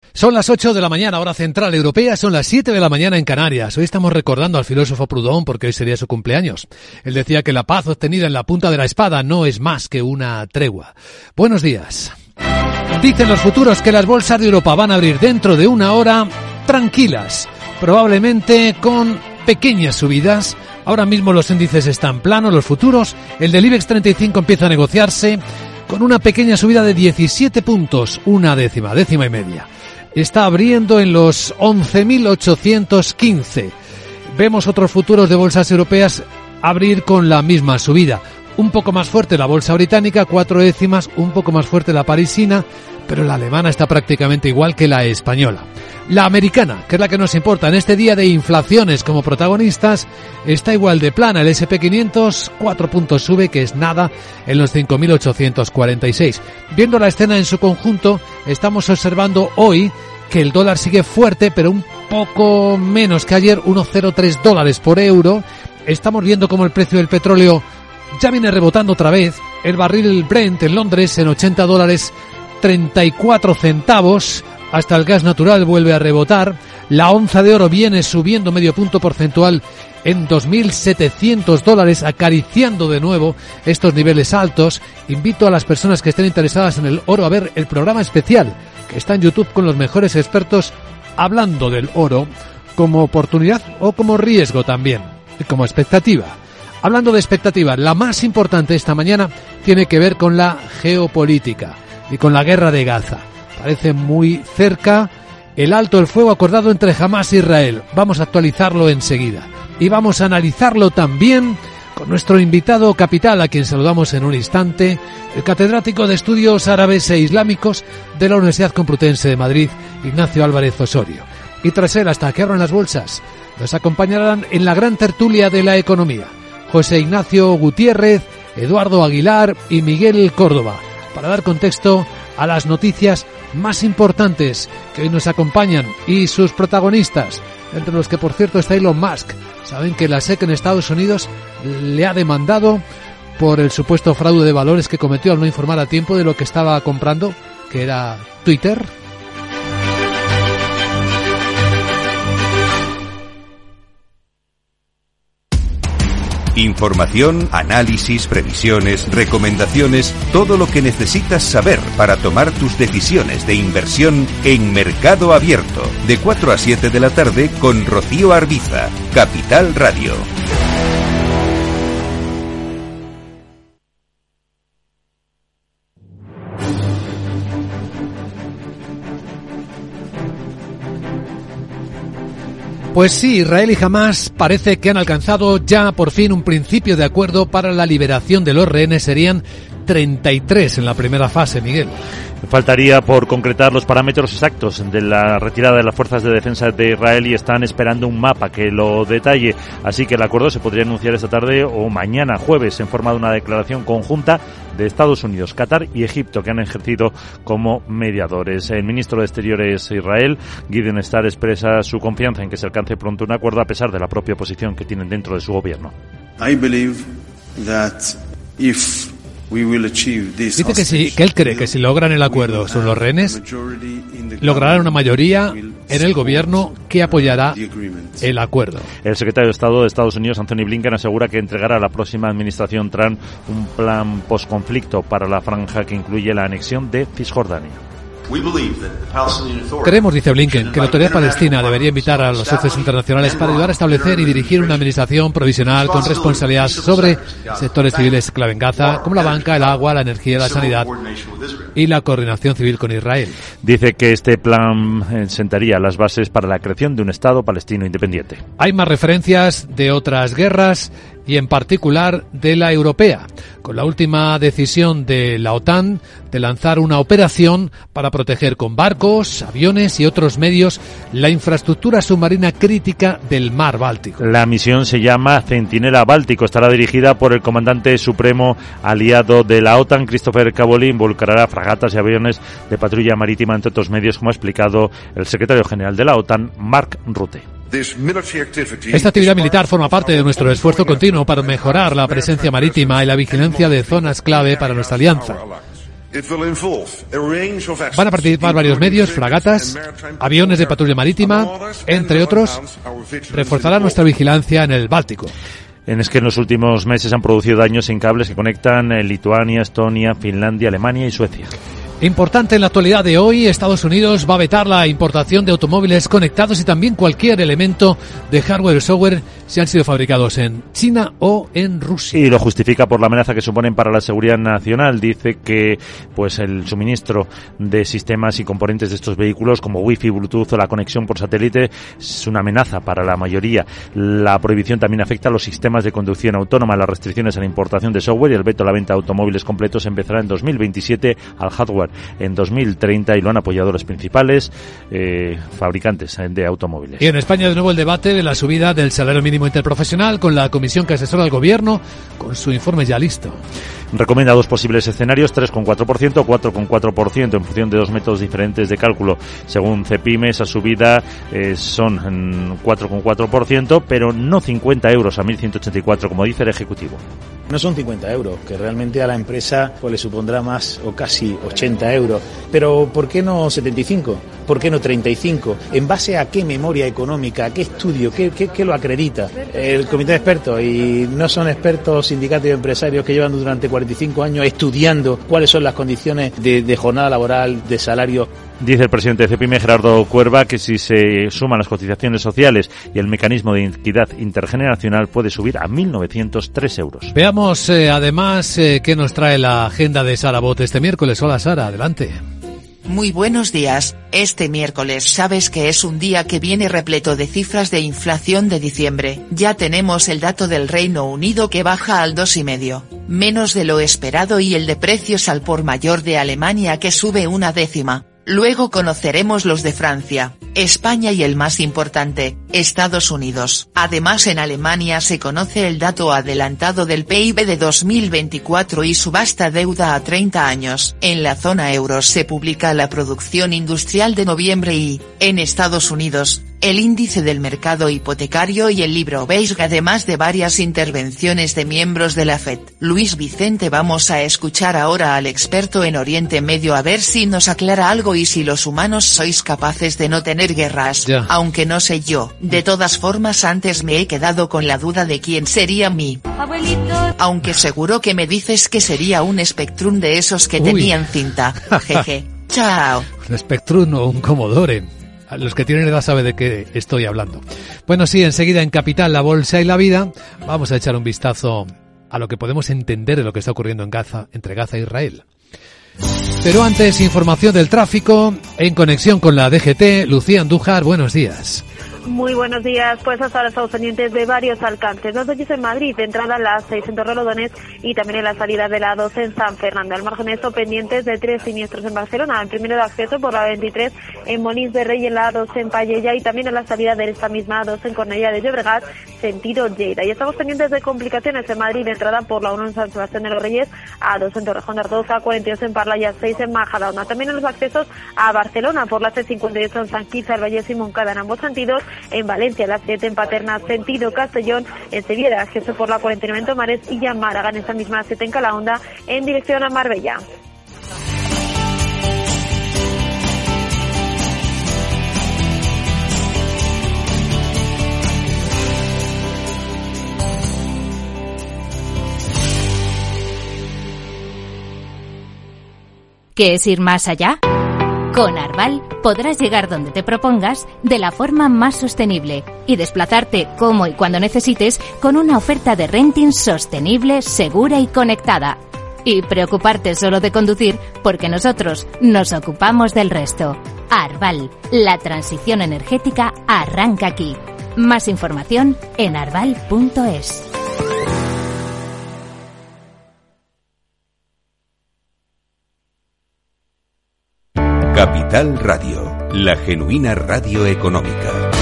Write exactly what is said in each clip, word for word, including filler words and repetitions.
Son las ocho de la mañana, hora central europea, son las siete de la mañana en Canarias. Hoy estamos recordando al filósofo Proudhon porque hoy sería su cumpleaños. Él decía que la paz obtenida en la punta de la espada no es más que una tregua. Buenos días. Dicen los futuros que las bolsas de Europa van a abrir dentro de una hora tranquilas, probablemente con pequeñas subidas. Ahora mismo los índices están planos, los futuros. El del IBEX treinta y cinco empieza a negociarse con una pequeña subida de diecisiete puntos, una décima, décima y media. Está abriendo en los once mil ochocientos quince. Vemos otros futuros de bolsas europeas abrir con la misma subida. Un poco más fuerte la bolsa británica, cuatro décimas, un poco más fuerte la parisina, pero la alemana está prácticamente igual que la española. La americana, que es la que nos importa en este día de inflaciones como protagonistas, está igual de plana. El ese and pe quinientos, cuatro puntos sube, que es nada, en los cinco mil ochocientos cuarenta y seis. Viendo la escena en su conjunto, estamos observando hoy que el dólar sigue fuerte, pero un poco menos que ayer, uno coma cero tres dólares por euro. Estamos viendo como el precio del petróleo ya viene rebotando otra vez. El barril Brent en Londres en ochenta dólares treinta y cuatro centavos. Hasta el gas natural vuelve a rebotar. La onza de oro viene subiendo medio punto porcentual en dos mil setecientos dólares, acariciando de nuevo estos niveles altos. Invito a las personas que estén interesadas en el oro a ver el programa especial que está en YouTube con los mejores expertos hablando del oro como oportunidad o como riesgo también, y como expectativa. Hablando de expectativa, la más importante esta mañana tiene que ver con la geopolítica y con la guerra de Gaza. Parece muy cerca el alto el fuego acordado entre Hamás e Israel. Vamos a actualizarlo enseguida. Y vamos a analizarlo también con nuestro invitado capital, a quien saludamos en un instante, el catedrático de Estudios Árabes e Islámicos de la Universidad Complutense de Madrid, Ignacio Álvarez Osorio. Y tras él, hasta que abran las bolsas, nos acompañarán en la gran tertulia de la economía José Ignacio Gutiérrez, Eduardo Aguilar y Miguel Córdoba, para dar contexto a las noticias más importantes que hoy nos acompañan y sus protagonistas, entre los que por cierto está Elon Musk. Saben que la S E C en Estados Unidos le ha demandado por el supuesto fraude de valores que cometió al no informar a tiempo de lo que estaba comprando, que era Twitter. Información, análisis, previsiones, recomendaciones, todo lo que necesitas saber para tomar tus decisiones de inversión en Mercado Abierto, de cuatro a siete de la tarde con Rocío Arbiza, Capital Radio. Pues sí, Israel y Hamás parece que han alcanzado ya por fin un principio de acuerdo para la liberación de los rehenes. Serían treinta y tres en la primera fase, Miguel. Faltaría por concretar los parámetros exactos de la retirada de las fuerzas de defensa de Israel y están esperando un mapa que lo detalle. Así que el acuerdo se podría anunciar esta tarde o mañana jueves en forma de una declaración conjunta de Estados Unidos, Qatar y Egipto, que han ejercido como mediadores. El ministro de Exteriores de Israel, Gideon Star, expresa su confianza en que se alcance pronto un acuerdo a pesar de la propia oposición que tienen dentro de su gobierno. I believe that if Dice que sí, que él cree que si logran el acuerdo sobre los rehenes, lograrán una mayoría en el gobierno que apoyará el acuerdo. El secretario de Estado de Estados Unidos, Anthony Blinken, asegura que entregará a la próxima administración Trump un plan posconflicto para la franja que incluye la anexión de Cisjordania. Creemos, dice Blinken, que la autoridad palestina debería invitar a los socios internacionales para ayudar a establecer y dirigir una administración provisional con responsabilidad sobre sectores civiles clave en Gaza, como la banca, el agua, la energía, la sanidad y la coordinación civil con Israel. Dice que este plan sentaría las bases para la creación de un Estado palestino independiente. Hay más referencias de otras guerras y en particular de la europea, con la última decisión de la OTAN de lanzar una operación para proteger con barcos, aviones y otros medios la infraestructura submarina crítica del mar Báltico. La misión se llama Centinela Báltico, estará dirigida por el comandante supremo aliado de la OTAN, Christopher Caboli, involucrará fragatas y aviones de patrulla marítima, entre otros medios, como ha explicado el secretario general de la OTAN, Mark Rutte. Esta actividad militar forma parte de nuestro esfuerzo continuo para mejorar la presencia marítima y la vigilancia de zonas clave para nuestra alianza. Van a participar varios medios, fragatas, aviones de patrulla marítima, entre otros. Reforzará nuestra vigilancia en el Báltico. Es que en los últimos meses han producido daños en cables que conectan Lituania, Estonia, Finlandia, Alemania y Suecia. Importante en la actualidad de hoy, Estados Unidos va a vetar la importación de automóviles conectados y también cualquier elemento de hardware o software si han sido fabricados en China o en Rusia. Y lo justifica por la amenaza que suponen para la seguridad nacional. Dice que pues el suministro de sistemas y componentes de estos vehículos como Wi-Fi, Bluetooth o la conexión por satélite es una amenaza para la mayoría. La prohibición también afecta a los sistemas de conducción autónoma, las restricciones a la importación de software y el veto a la venta de automóviles completos empezará en dos mil veintisiete al hardware en dos mil treinta y lo han apoyado los principales eh, fabricantes de automóviles. Y en España de nuevo el debate de la subida del salario mínimo interprofesional con la comisión que asesora al gobierno con su informe ya listo. Recomienda dos posibles escenarios, tres coma cuatro por ciento o cuatro coma cuatro por ciento en función de dos métodos diferentes de cálculo. Según Cepime, esa subida eh, son cuatro coma cuatro por ciento, pero no cincuenta euros a mil ciento ochenta y cuatro, como dice el Ejecutivo. No son cincuenta euros, que realmente a la empresa pues le supondrá más o casi ochenta euros. Pero ¿por qué no setenta y cinco? ¿Por qué no treinta y cinco? ¿En base a qué memoria económica, a qué estudio, qué, qué, qué lo acredita? El comité de expertos, y no son expertos sindicatos y empresarios que llevan durante cuarenta y cinco años estudiando cuáles son las condiciones de, de jornada laboral, de salario. Dice el presidente de Cepime, Gerardo Cuerva, que si se suman las cotizaciones sociales y el mecanismo de equidad intergeneracional puede subir a mil novecientos tres euros. Veamos eh, además eh, qué nos trae la agenda de Sara Bot este miércoles. Hola Sara, adelante. Muy buenos días. Este miércoles sabes que es un día que viene repleto de cifras de inflación de diciembre. Ya tenemos el dato del Reino Unido que baja al dos coma cinco, menos de lo esperado, y el de precios al por mayor de Alemania que sube una décima. Luego conoceremos los de Francia, España y el más importante, Estados Unidos. Además, en Alemania se conoce el dato adelantado del P I B de dos mil veinticuatro y su vasta deuda a treinta años. En la zona euro se publica la producción industrial de noviembre y, en Estados Unidos, el índice del mercado hipotecario y el libro beige, además de varias intervenciones de miembros de la F E D. Luis Vicente, vamos a escuchar ahora al experto en Oriente Medio a ver si nos aclara algo y si los humanos sois capaces de no tener guerras, ya. Aunque no sé yo. De todas formas, antes me he quedado con la duda de quién sería mi abuelito. Aunque seguro que me dices que sería un Spectrum de esos que Uy. tenían cinta. Jeje. Chao. Un Spectrum o un Commodore. Los que tienen edad saben de qué estoy hablando. Bueno, sí, enseguida en Capital, la Bolsa y la Vida, vamos a echar un vistazo a lo que podemos entender de lo que está ocurriendo en Gaza, entre Gaza e Israel. Pero antes, información del tráfico, en conexión con la D G T. Lucía Andújar, buenos días. Muy buenos días, pues hasta ahora estamos pendientes de varios alcances. Dos de ellos en Madrid, de entrada en la seis en Torrelodones y también en la salida de la doce en San Fernando. Al margen de esto, pendientes de tres siniestros en Barcelona. El primero de acceso por la veintitrés en Molins de Rey, en la doce en Pallella y también en la salida de esta misma doce en Cornellà de Llobregat, sentido Lleida. Y estamos pendientes de complicaciones en Madrid, de entrada por la uno en San Sebastián de los Reyes, A dos en Torrejón de Ardoz, A cuarenta y dos en Parla y A seis en Majadahonda. También en los accesos a Barcelona por la C cincuenta y ocho en San Quirze, El Vallés y Montcada en ambos sentidos. En Valencia, la siete en Paterna, sentido Castellón, en Sevilla, acceso por la cuarenta y nueve en Tomares y ya en Málaga, en esta misma siete en Calahonda, en dirección a Marbella. ¿Qué es ir más allá? Con Arval podrás llegar donde te propongas de la forma más sostenible y desplazarte como y cuando necesites con una oferta de renting sostenible, segura y conectada. Y preocuparte solo de conducir porque nosotros nos ocupamos del resto. Arval, la transición energética arranca aquí. Más información en arval punto es. Capital Radio, la genuina radio económica.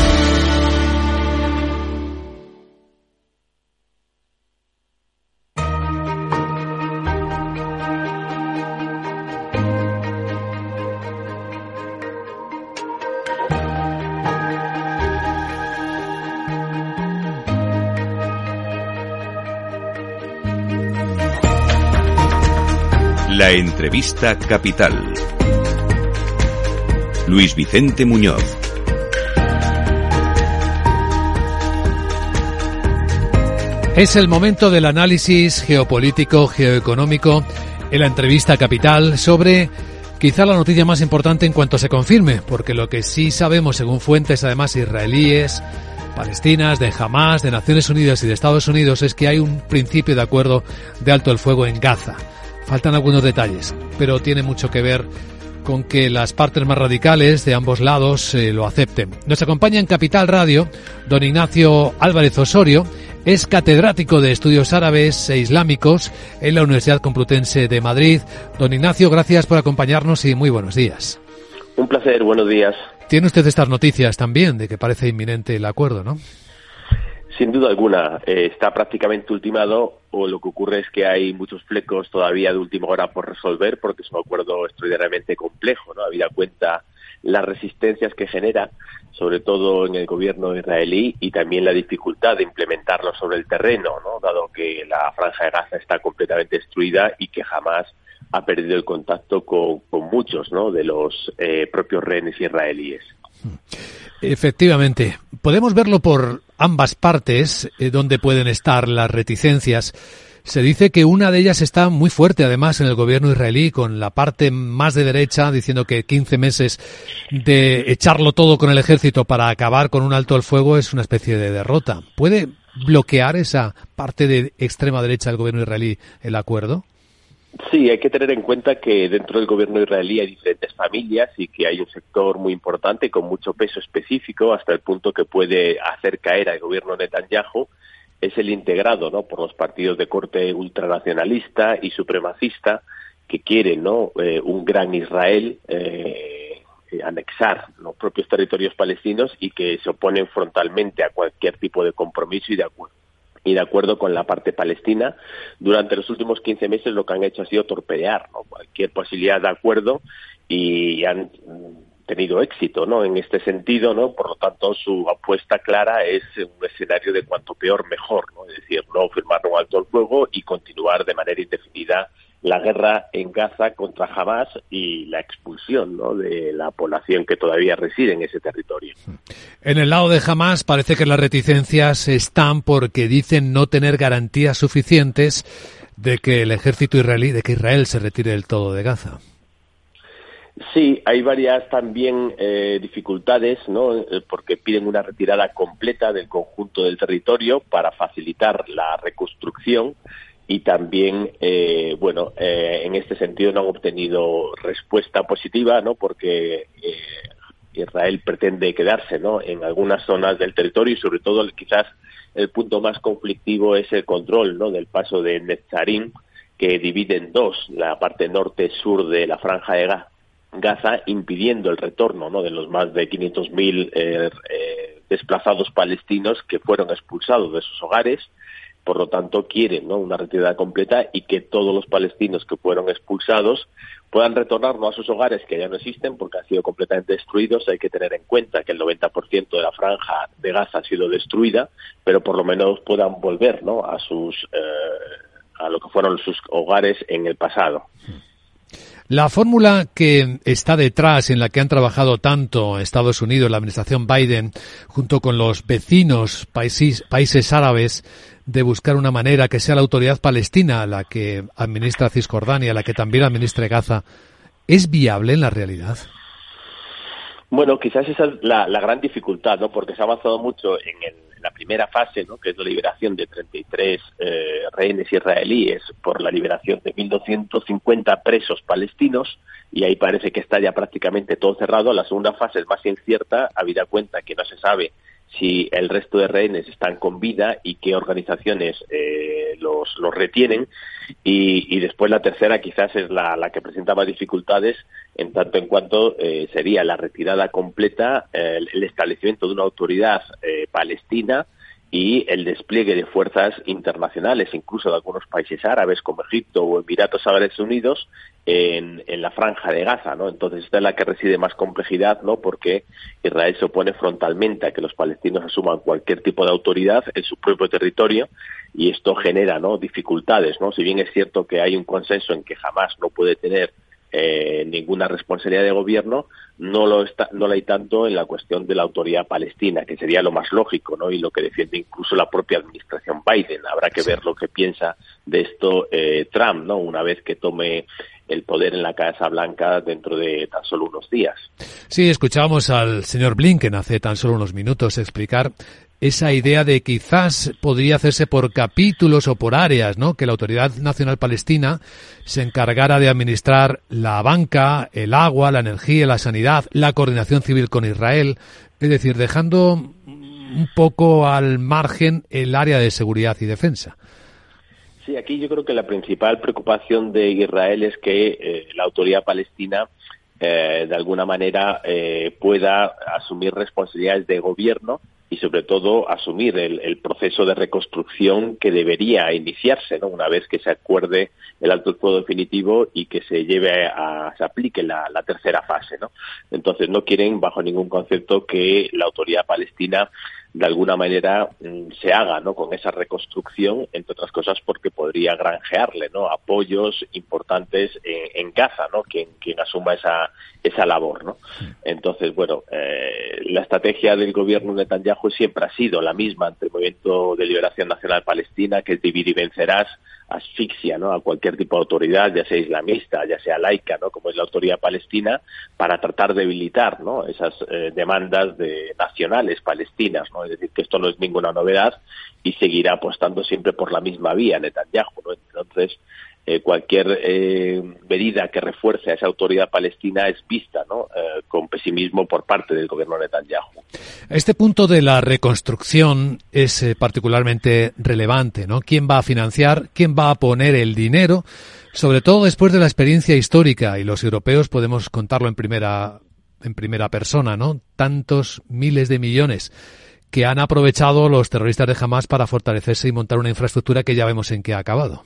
La entrevista capital. Luis Vicente Muñoz. Es el momento del análisis geopolítico, geoeconómico, en la entrevista capital sobre quizá la noticia más importante en cuanto se confirme, porque lo que sí sabemos, según fuentes además israelíes, palestinas, de Hamás, de Naciones Unidas y de Estados Unidos, es que hay un principio de acuerdo de alto el fuego en Gaza. Faltan algunos detalles, pero tiene mucho que ver con que las partes más radicales de ambos lados eh, lo acepten. Nos acompaña en Capital Radio don Ignacio Álvarez Osorio, es catedrático de Estudios Árabes e Islámicos en la Universidad Complutense de Madrid. Don Ignacio, gracias por acompañarnos y muy buenos días. Un placer, buenos días. Tiene usted estas noticias también de que parece inminente el acuerdo, ¿no? Sin duda alguna, eh, está prácticamente ultimado, o lo que ocurre es que hay muchos flecos todavía de última hora por resolver, porque es un acuerdo extraordinariamente complejo, ¿no? Habida cuenta las resistencias que genera, sobre todo en el gobierno israelí, y también la dificultad de implementarlo sobre el terreno, ¿no? Dado que la franja de Gaza está completamente destruida y que jamás ha perdido el contacto con, con muchos, ¿no?, de los eh, propios rehenes israelíes. Efectivamente. Podemos verlo por ambas partes, eh, donde pueden estar las reticencias. Se dice que una de ellas está muy fuerte, además, en el gobierno israelí, con la parte más de derecha, diciendo que quince meses de echarlo todo con el ejército para acabar con un alto al fuego es una especie de derrota. ¿Puede bloquear esa parte de extrema derecha del gobierno israelí el acuerdo? Sí, hay que tener en cuenta que dentro del gobierno israelí hay diferentes familias y que hay un sector muy importante con mucho peso específico, hasta el punto que puede hacer caer al gobierno Netanyahu. Es el integrado, ¿no?, por los partidos de corte ultranacionalista y supremacista que quieren, ¿no?, eh, un gran Israel, eh, eh, anexar los propios territorios palestinos, y que se oponen frontalmente a cualquier tipo de compromiso y de acuerdo. y de acuerdo con la parte palestina. Durante los últimos quince meses lo que han hecho ha sido torpedear, ¿no?, cualquier posibilidad de acuerdo, y han tenido éxito, ¿no?, en este sentido, ¿no? Por lo tanto, su apuesta clara es un escenario de cuanto peor mejor, ¿no? Es decir, no firmar un alto al fuego y continuar de manera indefinida la guerra en Gaza contra Hamás y la expulsión, ¿no?, de la población que todavía reside en ese territorio. En el lado de Hamás parece que las reticencias están porque dicen no tener garantías suficientes de que el ejército israelí, de que Israel se retire del todo de Gaza. Sí, hay varias también eh, dificultades, ¿no?, porque piden una retirada completa del conjunto del territorio para facilitar la reconstrucción. Y también, eh, bueno, eh, en este sentido no han obtenido respuesta positiva, ¿no?, porque eh, Israel pretende quedarse, ¿no?, en algunas zonas del territorio, y sobre todo quizás el punto más conflictivo es el control, ¿no?, del paso de Netzarim, que divide en dos la parte norte-sur de la franja de Gaza, impidiendo el retorno, ¿no?, de los más de quinientos mil eh, eh, desplazados palestinos que fueron expulsados de sus hogares. Por lo tanto, quieren, ¿no?, una retirada completa, y que todos los palestinos que fueron expulsados puedan retornar, no a sus hogares, que ya no existen porque han sido completamente destruidos. Hay que tener en cuenta que el noventa por ciento de la franja de Gaza ha sido destruida, pero por lo menos puedan volver, ¿no?, a sus eh, a lo que fueron sus hogares en el pasado. La fórmula que está detrás, en la que han trabajado tanto Estados Unidos, la administración Biden, junto con los vecinos países, países árabes, de buscar una manera que sea la autoridad palestina la que administra Cisjordania, la que también administre Gaza, ¿es viable en la realidad? Bueno, quizás esa es la, la gran dificultad, ¿no?, porque se ha avanzado mucho en, el, en la primera fase, ¿no?, que es la liberación de treinta y tres eh, rehenes israelíes por la liberación de mil doscientos cincuenta presos palestinos, y ahí parece que está ya prácticamente todo cerrado. La segunda fase es más incierta, habida cuenta que no se sabe si el resto de rehenes están con vida y qué organizaciones eh, los, los retienen, y, y después la tercera quizás es la, la que presenta más dificultades, en tanto en cuanto eh, sería la retirada completa, eh, el, el establecimiento de una autoridad eh, palestina y el despliegue de fuerzas internacionales, incluso de algunos países árabes como Egipto o Emiratos Árabes Unidos, en, en la franja de Gaza, ¿no? Entonces esta es la que reside más complejidad, ¿no? Porque Israel se opone frontalmente a que los palestinos asuman cualquier tipo de autoridad en su propio territorio, y esto genera, ¿no?, dificultades, ¿no? Si bien es cierto que hay un consenso en que Hamás no puede tener Eh, ninguna responsabilidad de gobierno, no lo está, no la hay tanto en la cuestión de la autoridad palestina, que sería lo más lógico, ¿no? Y lo que defiende incluso la propia administración Biden. Habrá que ver lo que piensa de esto eh, Trump, ¿no? Una vez que tome el poder en la Casa Blanca dentro de tan solo unos días. Sí, escuchábamos al señor Blinken hace tan solo unos minutos explicar esa idea de quizás podría hacerse por capítulos o por áreas, ¿no? Que la Autoridad Nacional Palestina se encargara de administrar la banca, el agua, la energía, la sanidad, la coordinación civil con Israel, es decir, dejando un poco al margen el área de seguridad y defensa. Sí, aquí yo creo que la principal preocupación de Israel es que eh, la Autoridad Palestina eh, de alguna manera eh, pueda asumir responsabilidades de gobierno y sobre todo asumir el, el proceso de reconstrucción que debería iniciarse, ¿no? Una vez que se acuerde el alto el fuego definitivo y que se lleve a, se aplique la, la tercera fase, ¿no? Entonces no quieren bajo ningún concepto que la autoridad palestina de alguna manera se haga, ¿no?, con esa reconstrucción, entre otras cosas porque podría granjearle, ¿no?, apoyos importantes en, en Gaza, ¿no?, quien, quien asuma esa esa labor, ¿no? Entonces, bueno, eh, la estrategia del gobierno de Netanyahu siempre ha sido la misma ante el Movimiento de Liberación Nacional Palestina, que es dividir y vencerás, asfixia, ¿no?, a cualquier tipo de autoridad, ya sea islamista, ya sea laica, ¿no?, como es la autoridad palestina, para tratar de debilitar, ¿no?, esas eh, demandas de nacionales palestinas, ¿no? Es decir, que esto no es ninguna novedad y seguirá apostando siempre por la misma vía Netanyahu, ¿no? Entonces, eh, cualquier eh, medida que refuerce a esa autoridad palestina es vista, ¿no?, eh, con pesimismo por parte del gobierno de Netanyahu. Este punto de la reconstrucción es eh, particularmente relevante, ¿no? ¿Quién va a financiar? ¿Quién va a poner el dinero? Sobre todo después de la experiencia histórica, y los europeos podemos contarlo en primera en primera persona, ¿no? Tantos miles de millones que han aprovechado los terroristas de Hamás para fortalecerse y montar una infraestructura que ya vemos en qué ha acabado.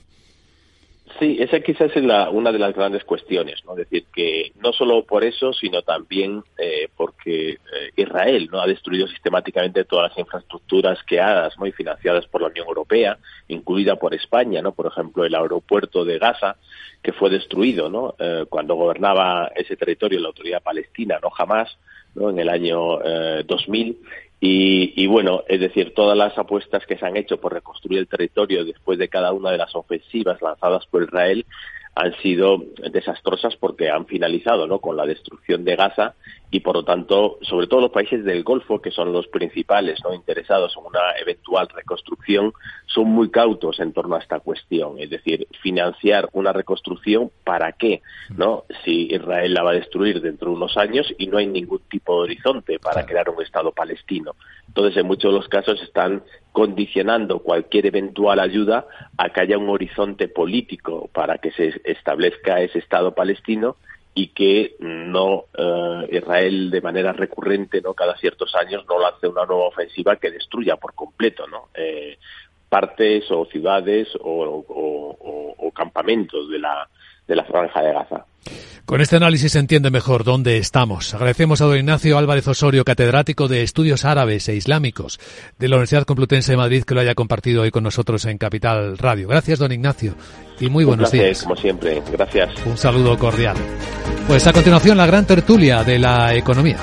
Sí, esa quizás es la, una de las grandes cuestiones, ¿no? Es decir, que no solo por eso, sino también eh, porque eh, Israel, ¿no?, ha destruido sistemáticamente todas las infraestructuras creadas, ¿no?, y financiadas por la Unión Europea, incluida por España, ¿no? Por ejemplo, el aeropuerto de Gaza, que fue destruido, ¿no?, eh, cuando gobernaba ese territorio la autoridad palestina, no Hamás, ¿no?, en el año eh, dos mil. Y, y bueno, es decir, todas las apuestas que se han hecho por reconstruir el territorio después de cada una de las ofensivas lanzadas por Israel han sido desastrosas porque han finalizado, ¿no?, con la destrucción de Gaza, y por lo tanto, sobre todo los países del Golfo, que son los principales, ¿no?, interesados en una eventual reconstrucción, son muy cautos en torno a esta cuestión. Es decir, financiar una reconstrucción, ¿para qué?, ¿no?, si Israel la va a destruir dentro de unos años y no hay ningún tipo de horizonte para crear un Estado palestino. Entonces, en muchos de los casos están condicionando cualquier eventual ayuda a que haya un horizonte político para que se establezca ese Estado palestino, y que no eh, Israel de manera recurrente, no cada ciertos años, no lance una nueva ofensiva que destruya por completo, ¿no?, eh, partes o ciudades o, o, o, o campamentos de la de la franja de Gaza. Con este análisis se entiende mejor dónde estamos. Agradecemos a don Ignacio Álvarez Osorio, catedrático de Estudios Árabes e Islámicos de la Universidad Complutense de Madrid, que lo haya compartido hoy con nosotros en Capital Radio. Gracias, don Ignacio, y muy buenos placer, días. Como siempre, gracias. Un saludo cordial. Pues a continuación la gran tertulia de la economía.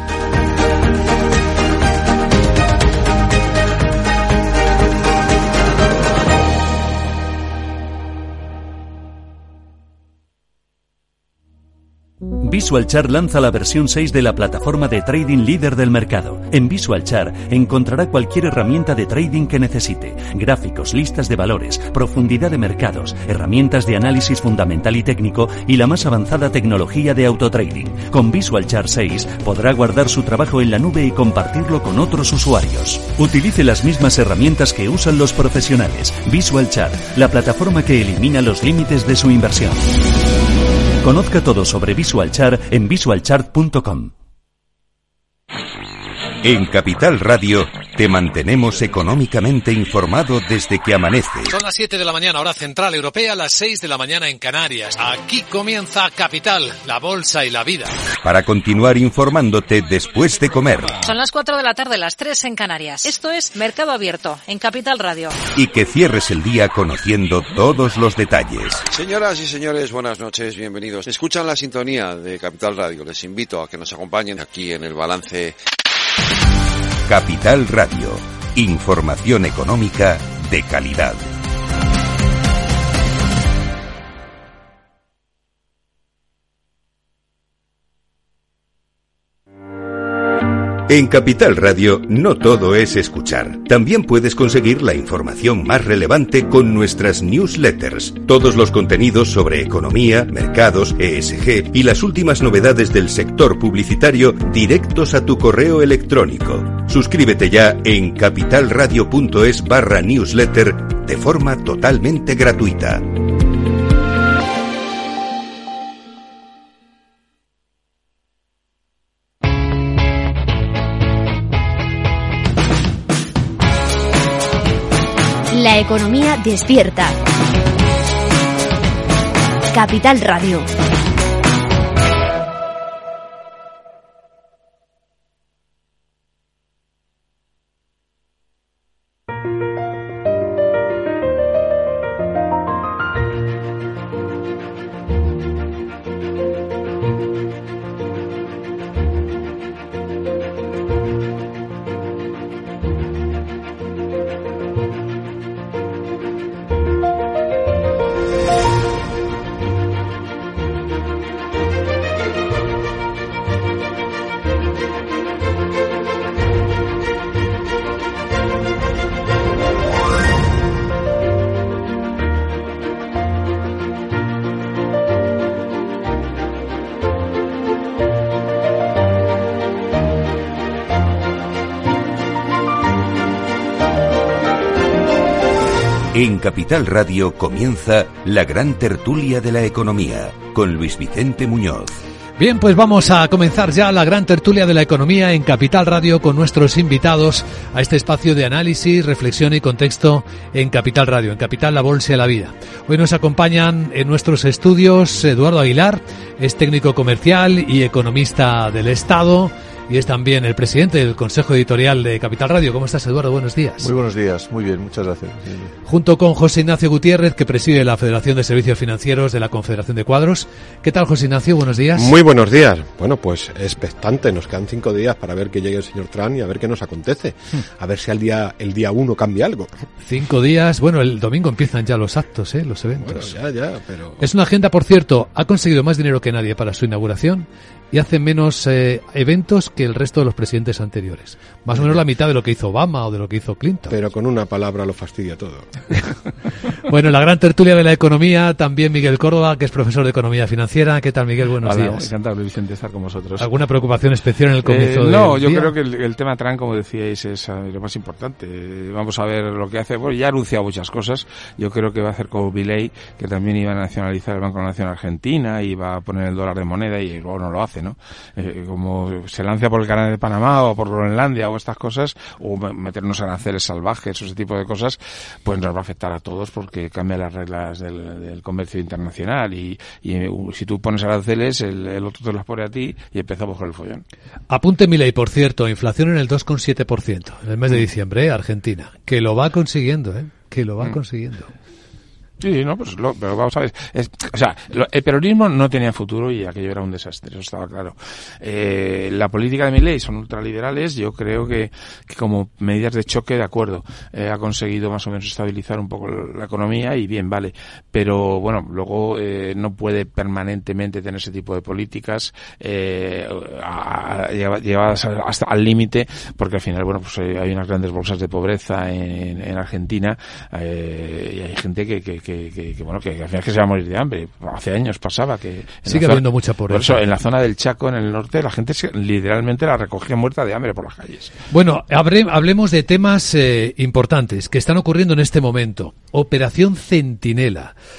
VisualChart lanza la versión seis de la plataforma de trading líder del mercado. En VisualChart encontrará cualquier herramienta de trading que necesite: gráficos, listas de valores, profundidad de mercados, herramientas de análisis fundamental y técnico y la más avanzada tecnología de autotrading. Con VisualChart seis podrá guardar su trabajo en la nube y compartirlo con otros usuarios. Utilice las mismas herramientas que usan los profesionales. VisualChart, la plataforma que elimina los límites de su inversión. Conozca todo sobre VisualChart en visual chart punto com. En Capital Radio, Te mantenemos económicamente informado desde que amanece. Son las siete de la mañana, hora central europea, las seis de la mañana en Canarias. Aquí comienza Capital, la bolsa y la vida. Para continuar informándote después de comer. Son las cuatro de la tarde, las tres en Canarias. Esto es Mercado Abierto, en Capital Radio. Y que cierres el día conociendo todos los detalles. Señoras y señores, buenas noches, bienvenidos. Escuchan la sintonía de Capital Radio. Les invito a que nos acompañen aquí en el balance. Capital Radio. Información económica de calidad. En Capital Radio no todo es escuchar. También puedes conseguir la información más relevante con nuestras newsletters. Todos los contenidos sobre economía, mercados, E S G y las últimas novedades del sector publicitario directos a tu correo electrónico. Suscríbete ya en capitalradio.es barra newsletter de forma totalmente gratuita. La economía despierta. Capital Radio. En Capital Radio comienza la gran tertulia de la economía con Luis Vicente Muñoz. Bien, pues vamos a comenzar ya la gran tertulia de la economía en Capital Radio con nuestros invitados a este espacio de análisis, reflexión y contexto en Capital Radio, en Capital, la bolsa y la vida. Hoy nos acompañan en nuestros estudios Eduardo Aguilar, es técnico comercial y economista del Estado. Y es también el presidente del Consejo Editorial de Capital Radio. ¿Cómo estás, Eduardo? Buenos días. Muy buenos días, muy bien, muchas gracias. Junto con José Ignacio Gutiérrez, que preside la Federación de Servicios Financieros de la Confederación de Cuadros. ¿Qué tal, José Ignacio? Buenos días. Muy buenos días. Bueno, pues expectante, nos quedan cinco días para ver que llegue el señor Trump y a ver qué nos acontece. A ver si al día, el día uno cambia algo. Cinco días, bueno, el domingo empiezan ya los actos, ¿eh? Los eventos. Bueno, ya, ya, pero... Es una agenda, por cierto, ha conseguido más dinero que nadie para su inauguración y hace menos eh, eventos que el resto de los presidentes anteriores. Más o menos la mitad de lo que hizo Obama o de lo que hizo Clinton. Pero con una palabra lo fastidia todo. Bueno, la gran tertulia de la economía, también Miguel Córdoba, que es profesor de Economía Financiera. ¿Qué tal, Miguel? Buenos Hola, días. Encantado, Luis Vicente, estar con vosotros. ¿Alguna preocupación especial en el comienzo eh, del No, yo día? creo que el, el tema Trump, como decíais, es uh, lo más importante. Eh, vamos a ver lo que hace. Bueno, ya ha anunciado muchas cosas. Yo creo que va a hacer como Milei, que también iba a nacionalizar el Banco de la Nación Argentina, iba a poner el dólar de moneda y luego no lo hace, ¿no? Eh, como se lanza por el canal de Panamá o por Groenlandia o estas cosas, o meternos aranceles salvajes o ese tipo de cosas, pues nos va a afectar a todos porque cambia las reglas del, del comercio internacional y, y si tú pones aranceles, el, el otro te los pone a ti y empezamos con el follón. Apunte Milei, por cierto, inflación en el dos coma siete por ciento en el mes de diciembre, ¿eh? Argentina, que lo va consiguiendo, ¿eh? Que lo va mm. consiguiendo. Sí, no, pues lo, pero vamos a ver, es, o sea, lo, el peronismo no tenía futuro y aquello era un desastre, eso estaba claro. Eh, la política de Milei son ultraliberales, yo creo que, que como medidas de choque, de acuerdo, eh, ha conseguido más o menos estabilizar un poco la economía y bien, vale, pero bueno, luego eh, no puede permanentemente tener ese tipo de políticas eh, a, a, llevadas hasta al límite, porque al final, bueno, pues eh, hay unas grandes bolsas de pobreza en, en Argentina eh, y hay gente que, que Que, que, que bueno, que al final que se va a morir de hambre. Hace años pasaba que... Sigue habiendo mucha pobreza. Por eso, en la zona del Chaco, en el norte, la gente se, literalmente la recogía muerta de hambre por las calles. Bueno, habre, hablemos de temas eh, importantes que están ocurriendo en este momento. Operación Centinela.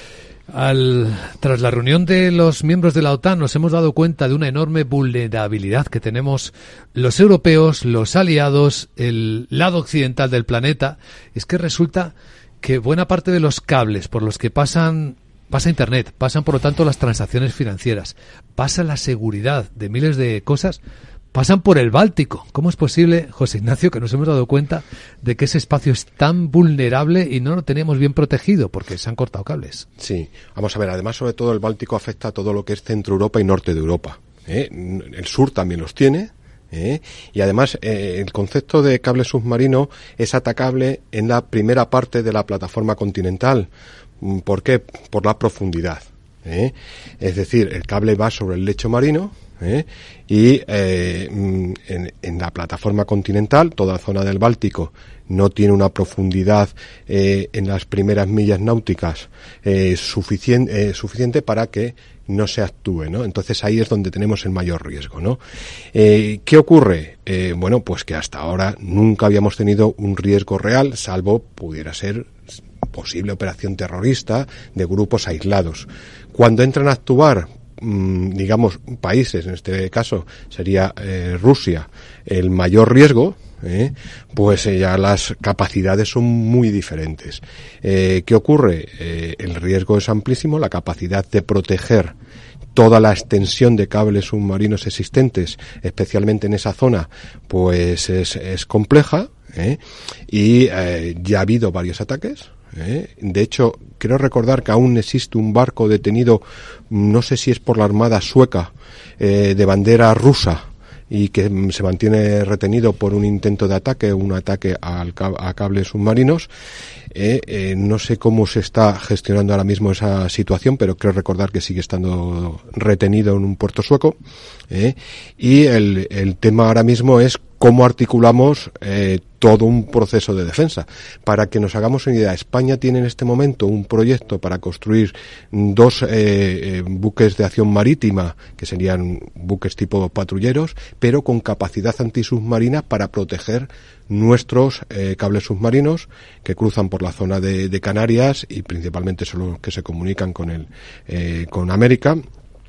Al, tras la reunión de los miembros de la OTAN nos hemos dado cuenta de una enorme vulnerabilidad que tenemos los europeos, los aliados, el lado occidental del planeta. Es que resulta que buena parte de los cables por los que pasan pasa Internet, pasan por lo tanto las transacciones financieras, pasa la seguridad de miles de cosas, pasan por el Báltico. ¿Cómo es posible, José Ignacio, que nos hemos dado cuenta de que ese espacio es tan vulnerable y no lo teníamos bien protegido porque se han cortado cables? Sí, vamos a ver, además sobre todo el Báltico afecta a todo lo que es Centro Europa y Norte de Europa. ¿eh? El sur también los tiene. ¿eh? Y además eh, el concepto de cable submarino es atacable en la primera parte de la plataforma continental. ¿Por qué? Por la profundidad. ¿eh? Es decir, el cable va sobre el lecho marino. ¿Eh? y eh, en, en la plataforma continental, toda la zona del Báltico no tiene una profundidad eh, en las primeras millas náuticas eh, suficiente, eh, suficiente para que no se actúe, ¿no? Entonces ahí es donde tenemos el mayor riesgo, ¿no? Eh, ¿Qué ocurre? Eh, bueno, pues que hasta ahora nunca habíamos tenido un riesgo real, salvo pudiera ser posible operación terrorista de grupos aislados. Cuando entran a actuar digamos países, en este caso sería eh, Rusia, el mayor riesgo, eh, pues eh, ya las capacidades son muy diferentes. Eh, ¿Qué ocurre? Eh, el riesgo es amplísimo, la capacidad de proteger toda la extensión de cables submarinos existentes, especialmente en esa zona, pues es, es compleja, eh, y eh, ya ha habido varios ataques. ¿Eh? De hecho, quiero recordar que aún existe un barco detenido, no sé si es por la Armada sueca, eh, de bandera rusa, y que se mantiene retenido por un intento de ataque, un ataque al, a cables submarinos. Eh, eh, no sé cómo se está gestionando ahora mismo esa situación, pero creo recordar que sigue estando retenido en un puerto sueco. Eh, y el, el tema ahora mismo es cómo articulamos eh, todo un proceso de defensa. Para que nos hagamos una idea, España tiene en este momento un proyecto para construir dos eh, eh, buques de acción marítima, que serían buques tipo patrulleros, pero con capacidad antisubmarina para proteger nuestros eh, cables submarinos que cruzan por la zona de, de Canarias, y principalmente son los que se comunican con el eh, con América.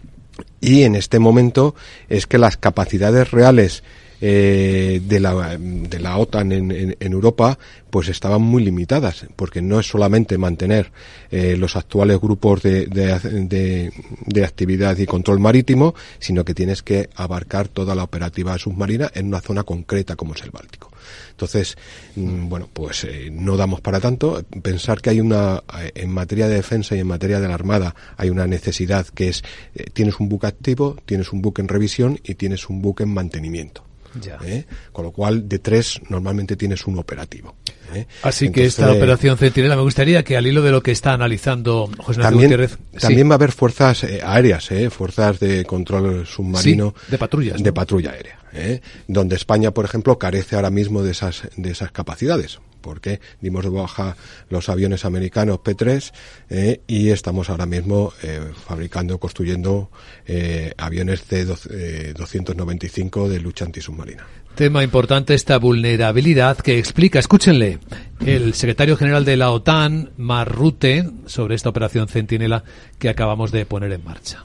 Y en este momento es que las capacidades reales Eh, de la de la OTAN en, en, en Europa pues estaban muy limitadas, porque no es solamente mantener eh, los actuales grupos de, de, de, de actividad y control marítimo, sino que tienes que abarcar toda la operativa submarina en una zona concreta como es el Báltico. Entonces, mmm, bueno, pues eh, no damos para tanto. Pensar que hay una, en materia de defensa y en materia de la Armada, hay una necesidad que es, eh, tienes un buque activo, tienes un buque en revisión y tienes un buque en mantenimiento. Ya. ¿Eh? Con lo cual, de tres, normalmente tienes un operativo. ¿eh? Así Entonces, que esta operación Centinela, me gustaría que al hilo de lo que está analizando José Ignacio también, Gutiérrez... También sí. va a haber fuerzas eh, aéreas, eh, fuerzas de control submarino... Sí, de patrullas. De ¿no? patrulla aérea. Eh, donde España, por ejemplo, carece ahora mismo de esas, de esas capacidades. Porque dimos de baja los aviones americanos P tres eh, y estamos ahora mismo eh, fabricando, construyendo eh, aviones C doscientos noventa y cinco de lucha antisubmarina. Tema importante, esta vulnerabilidad que explica, escúchenle, el secretario general de la OTAN, Mark Rutte, sobre esta operación Centinela que acabamos de poner en marcha.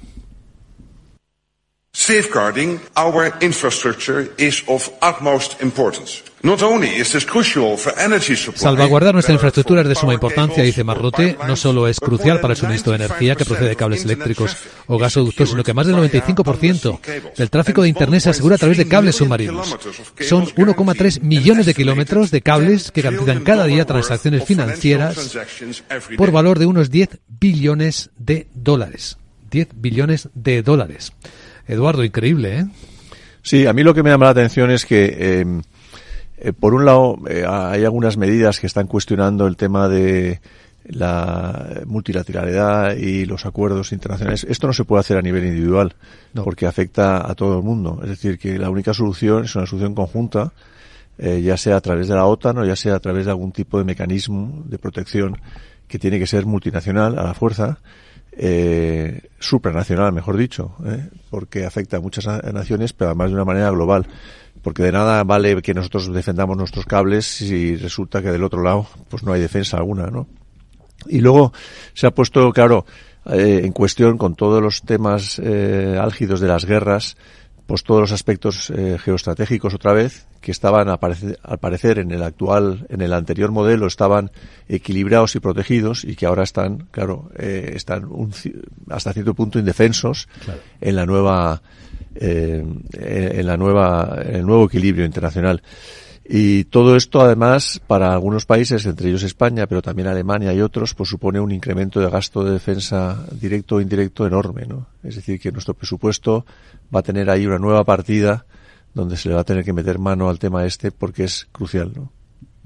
Safeguarding our infrastructure is of utmost importance. Not only is this crucial for energy supply, salvaguardar nuestra infraestructura es de suma importancia, dice Mark Rutte. No solo es crucial para el suministro de energía que procede de cables eléctricos o gasoductos, sino que más del noventa y cinco por ciento del tráfico de Internet se asegura a través de cables submarinos. Son uno coma tres millones de kilómetros de cables que garantizan cada día transacciones financieras por valor de unos diez billones de dólares. diez billones de dólares. Eduardo, increíble, ¿eh? Sí, a mí lo que me llama la atención es que, eh, eh, por un lado, eh, hay algunas medidas que están cuestionando el tema de la multilateralidad y los acuerdos internacionales. Esto no se puede hacer a nivel individual, no, porque afecta a todo el mundo. Es decir, que la única solución es una solución conjunta, eh, ya sea a través de la OTAN o ya sea a través de algún tipo de mecanismo de protección que tiene que ser multinacional a la fuerza. Eh, supranacional, mejor dicho, ¿eh? porque afecta a muchas naciones, pero además de una manera global, porque de nada vale que nosotros defendamos nuestros cables si resulta que del otro lado pues no hay defensa alguna, ¿no? Y luego se ha puesto, claro, eh, en cuestión con todos los temas eh, álgidos de las guerras, pues todos los aspectos eh, geoestratégicos otra vez, que estaban al parecer, al parecer en el actual, en el anterior modelo estaban equilibrados y protegidos y que ahora están, claro, eh, están un, hasta cierto punto indefensos claro. en la nueva, eh, en la nueva, en el nuevo equilibrio internacional. Y todo esto, además, para algunos países, entre ellos España, pero también Alemania y otros, pues supone un incremento de gasto de defensa directo o indirecto enorme, ¿no? Es decir, que nuestro presupuesto va a tener ahí una nueva partida donde se le va a tener que meter mano al tema este porque es crucial, ¿no?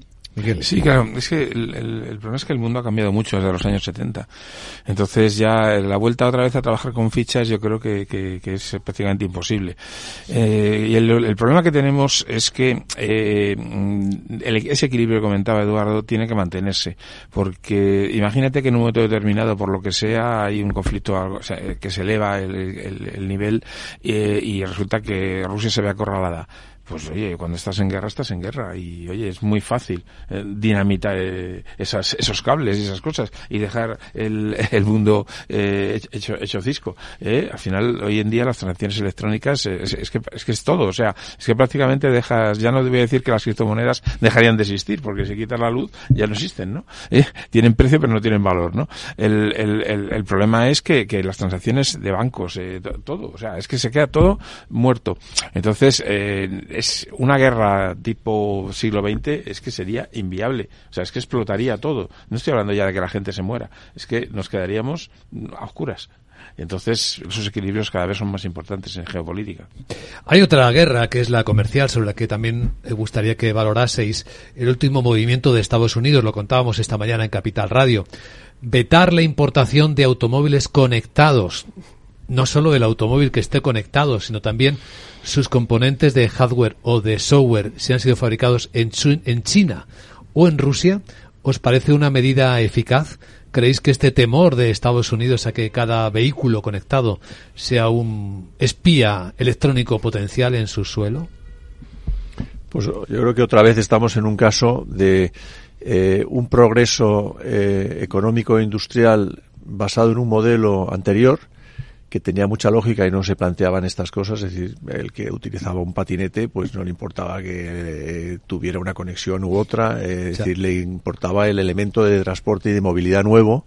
Sí, claro, es que el, el, el problema es que el mundo ha cambiado mucho desde los años setenta. Entonces ya la vuelta otra vez a trabajar con fichas yo creo que, que, que es prácticamente imposible. Eh, y el, el problema que tenemos es que eh, el, ese equilibrio que comentaba Eduardo tiene que mantenerse. Porque imagínate que en un momento determinado, por lo que sea, hay un conflicto o sea, que se eleva el, el, el nivel eh, y resulta que Rusia se ve acorralada. Pues oye, cuando estás en guerra, estás en guerra y oye, es muy fácil eh, dinamitar eh, esas, esos cables y esas cosas y dejar el, el mundo eh, hecho, hecho cisco. Eh, al final, hoy en día las transacciones electrónicas eh, es, es que es que es todo, o sea, es que prácticamente dejas, ya no voy a decir que las criptomonedas dejarían de existir porque si quitas la luz ya no existen, ¿no? Eh, tienen precio pero no tienen valor, ¿no? El, el, el, el problema es que, que las transacciones de bancos, eh, todo, o sea, es que se queda todo muerto. Entonces, eh, es una guerra tipo siglo veinte, es que sería inviable. O sea, es que explotaría todo. No estoy hablando ya de que la gente se muera. Es que nos quedaríamos a oscuras. Entonces, esos equilibrios cada vez son más importantes en geopolítica. Hay otra guerra, que es la comercial, sobre la que también me gustaría que valoraseis el último movimiento de Estados Unidos. Lo contábamos esta mañana en Capital Radio. Vetar la importación de automóviles conectados. No solo el automóvil que esté conectado, sino también sus componentes de hardware o de software, si han sido fabricados en China o en Rusia. ¿Os parece una medida eficaz? ¿Creéis que este temor de Estados Unidos a que cada vehículo conectado sea un espía electrónico potencial en su suelo? Pues yo creo que otra vez estamos en un caso de eh, un progreso eh, económico e industrial basado en un modelo anterior que tenía mucha lógica y no se planteaban estas cosas. Es decir, el que utilizaba un patinete pues no le importaba que eh, tuviera una conexión u otra, eh, es decir, le importaba el elemento de transporte y de movilidad nuevo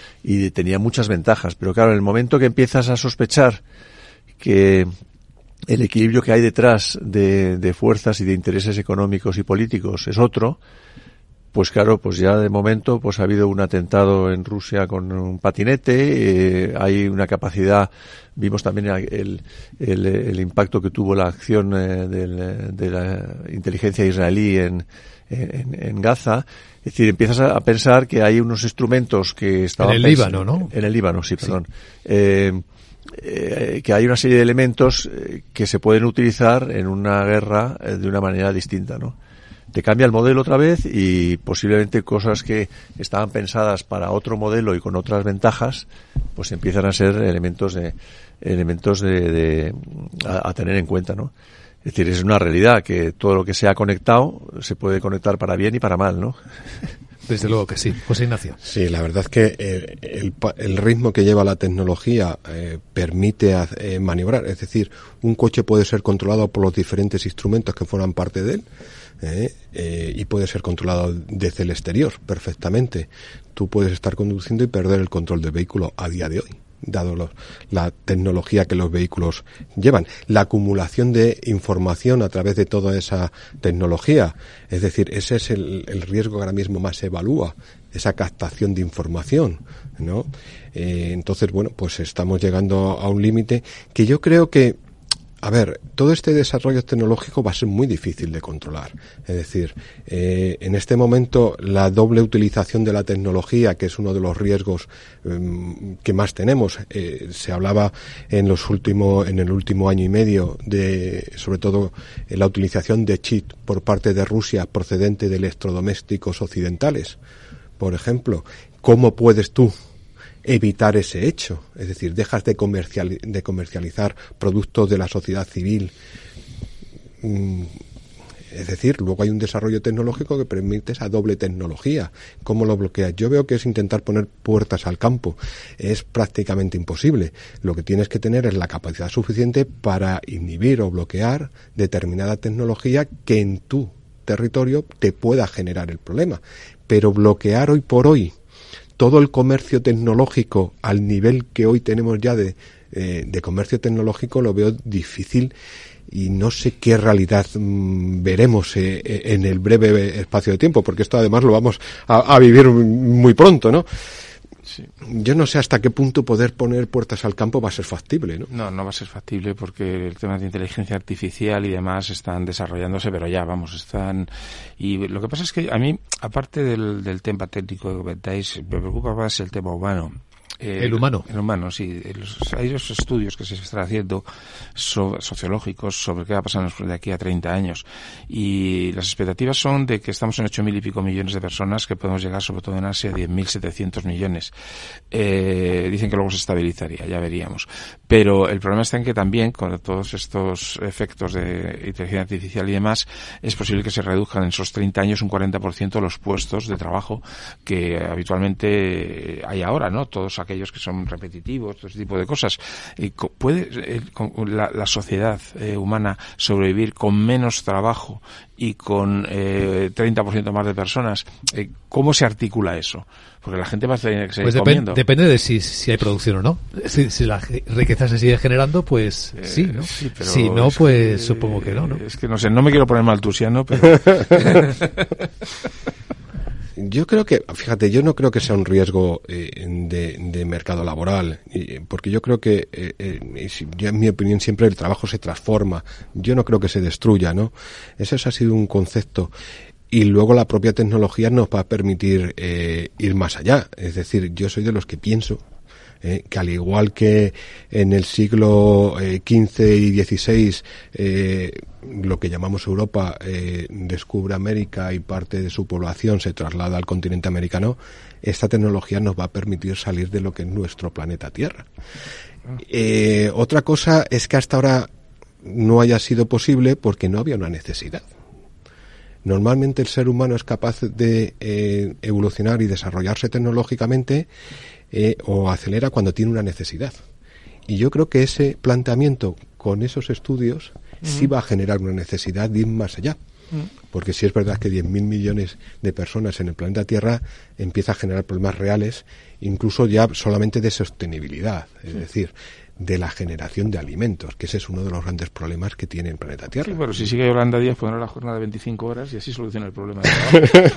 y tenía muchas ventajas. Pero claro, en el momento que empiezas a sospechar que el equilibrio que hay detrás de, de fuerzas y de intereses económicos y políticos es otro, pues claro, pues ya de momento pues ha habido un atentado en Rusia con un patinete, eh, hay una capacidad, vimos también el, el, el impacto que tuvo la acción eh, del, de la inteligencia israelí en, en, en Gaza. Es decir, empiezas a, a pensar que hay unos instrumentos que estaban... En el Líbano, ¿no? En el Líbano, sí, perdón. Sí. Eh, eh, que hay una serie de elementos eh, que se pueden utilizar en una guerra eh, de una manera distinta, ¿no? Te cambia el modelo otra vez y posiblemente cosas que estaban pensadas para otro modelo y con otras ventajas, pues empiezan a ser elementos de elementos de, de a, a tener en cuenta, ¿no? Es decir, es una realidad que todo lo que sea conectado se puede conectar para bien y para mal, ¿no? Desde luego que sí. José Ignacio. Sí, la verdad es que eh, el, el ritmo que lleva la tecnología eh, permite eh, maniobrar. Es decir, un coche puede ser controlado por los diferentes instrumentos que forman parte de él. Eh, eh, y puede ser controlado desde el exterior perfectamente. Tú puedes estar conduciendo y perder el control del vehículo a día de hoy, dado los, la tecnología que los vehículos llevan, la acumulación de información a través de toda esa tecnología. Es decir, ese es el, el riesgo que ahora mismo más se evalúa, esa captación de información, ¿no? Eh, entonces, bueno, pues estamos llegando a un límite que yo creo que, a ver, todo este desarrollo tecnológico va a ser muy difícil de controlar. Es decir, eh, en este momento la doble utilización de la tecnología, que es uno de los riesgos eh, que más tenemos, eh, se hablaba en los últimos, en el último año y medio de, sobre todo, eh, la utilización de chips por parte de Rusia procedente de electrodomésticos occidentales. Por ejemplo, ¿cómo puedes tú evitar ese hecho? Es decir, dejas de, comercial, de comercializar productos de la sociedad civil, mmm, Es decir, luego hay un desarrollo tecnológico que permite esa doble tecnología. ¿Cómo lo bloqueas? Yo veo que es intentar poner puertas al campo. Es prácticamente imposible. Lo que tienes que tener es la capacidad suficiente para inhibir o bloquear determinada tecnología que en tu territorio te pueda generar el problema. Pero bloquear hoy por hoy todo el comercio tecnológico al nivel que hoy tenemos ya de, eh, de comercio tecnológico lo veo difícil. Y no sé qué realidad mmm, veremos eh, en el breve espacio de tiempo, porque esto además lo vamos a, a vivir muy pronto, ¿no? Sí. Yo no sé hasta qué punto poder poner puertas al campo va a ser factible, ¿no? No, no va a ser factible porque el tema de inteligencia artificial y demás están desarrollándose, pero ya, vamos, están... Y lo que pasa es que a mí, aparte del, del tema técnico que comentáis, me preocupa más el tema humano. Eh, el humano. El humano, sí. Los, hay los estudios que se están haciendo so, sociológicos sobre qué va a pasar de aquí a treinta años. Y las expectativas son de que estamos en ocho mil y pico millones de personas, que podemos llegar, sobre todo en Asia, a diez mil setecientos millones. Eh, dicen que luego se estabilizaría, ya veríamos. Pero el problema está en que también, con todos estos efectos de inteligencia artificial y demás, es posible que se reduzcan en esos treinta años un cuarenta por ciento los puestos de trabajo que habitualmente hay ahora, ¿no? Todos aquellos aquellos que son repetitivos, todo ese tipo de cosas. ¿Puede eh, la, la sociedad eh, humana sobrevivir con menos trabajo y con eh, treinta por ciento más de personas? Eh, ¿Cómo se articula eso? Porque la gente va a tener que seguir pues comiendo. Depende de si, si hay producción o no. Si, si la riqueza se sigue generando, pues eh, sí, ¿no? Sí, pero si no, pues que, supongo que no, ¿no? Es que no sé, no me quiero poner maltusiano, pero... Yo creo que, fíjate, yo no creo que sea un riesgo eh, de, de mercado laboral, y, porque yo creo que, eh, eh, yo, en mi opinión, siempre el trabajo se transforma. Yo no creo que se destruya, ¿no? Ese ha sido un concepto. Y luego la propia tecnología nos va a permitir eh, ir más allá. Es decir, yo soy de los que pienso Eh, que al igual que en el siglo eh, quince y dieciséis eh, lo que llamamos Europa eh, descubre América y parte de su población se traslada al continente americano, esta tecnología nos va a permitir salir de lo que es nuestro planeta Tierra. Eh, otra cosa es que hasta ahora no haya sido posible porque no había una necesidad. Normalmente el ser humano es capaz de eh, evolucionar y desarrollarse tecnológicamente eh, o acelera cuando tiene una necesidad. Y yo creo que ese planteamiento con esos estudios uh-huh. sí va a generar una necesidad de ir más allá. Uh-huh. Porque si es verdad que diez mil millones de personas en el planeta Tierra empieza a generar problemas reales, incluso ya solamente de sostenibilidad. Es sí. decir, de la generación de alimentos, que ese es uno de los grandes problemas que tiene el planeta Tierra. Sí, bueno, si sigue Yolanda Díaz, pondrá la jornada de veinticinco horas y así soluciona el problema de trabajo.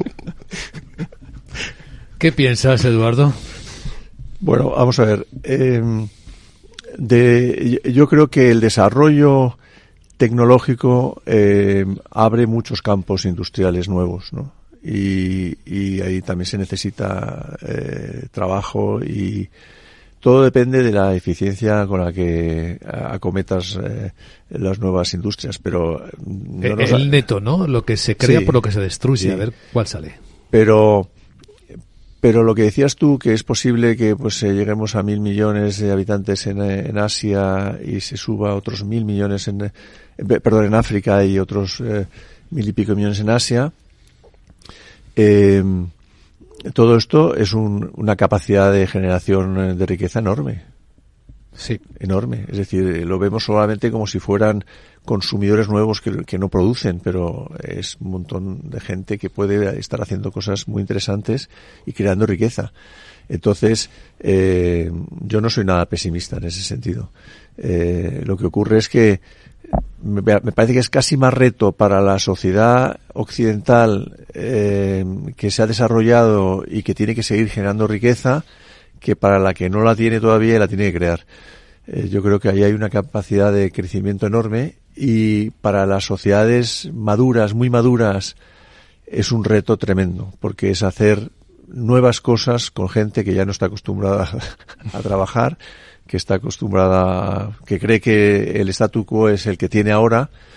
¿Qué piensas, Eduardo? Bueno, vamos a ver. Eh, de, yo creo que el desarrollo tecnológico eh, abre muchos campos industriales nuevos, ¿no? Y, y ahí también se necesita eh, trabajo y todo depende de la eficiencia con la que acometas eh, las nuevas industrias, pero no nos... el neto, ¿no? Lo que se crea sí, por lo que se destruye, sí. A ver cuál sale. Pero pero lo que decías tú, que es posible que pues eh, lleguemos a mil millones de habitantes en, en Asia y se suba a otros mil millones en, eh, perdón, en África y otros eh, mil y pico millones en Asia. Eh, Todo esto es un, una capacidad de generación de riqueza enorme. Sí. Enorme. Es decir, lo vemos solamente como si fueran consumidores nuevos que, que no producen, pero es un montón de gente que puede estar haciendo cosas muy interesantes y creando riqueza. Entonces, eh, yo no soy nada pesimista en ese sentido. Eh, lo que ocurre es que me, me parece que es casi más reto para la sociedad occidental eh, que se ha desarrollado y que tiene que seguir generando riqueza que para la que no la tiene todavía y la tiene que crear. Eh, yo creo que ahí hay una capacidad de crecimiento enorme y para las sociedades maduras, muy maduras, es un reto tremendo porque es hacer nuevas cosas con gente que ya no está acostumbrada a trabajar, que está acostumbrada, que cree que el statu quo es el que tiene ahora